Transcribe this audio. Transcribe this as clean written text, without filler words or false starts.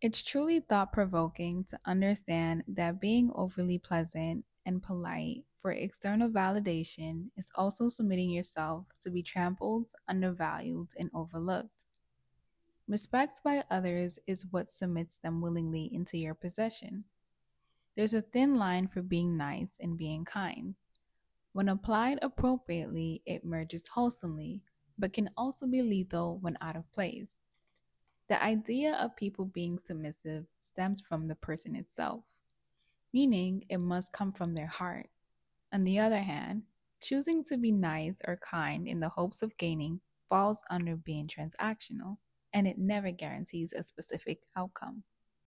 It's truly thought provoking to understand that being overly pleasant and polite for external validation is also submitting yourself to be trampled, undervalued, and overlooked. Respect by others is what submits them willingly into your possession. There's a thin line for being nice and being kind. When applied appropriately, it merges wholesomely, but can also be lethal when out of place. The idea of people being submissive stems from the person itself, meaning it must come from their heart. On the other hand, choosing to be nice or kind in the hopes of gaining falls under being transactional, and it never guarantees a specific outcome.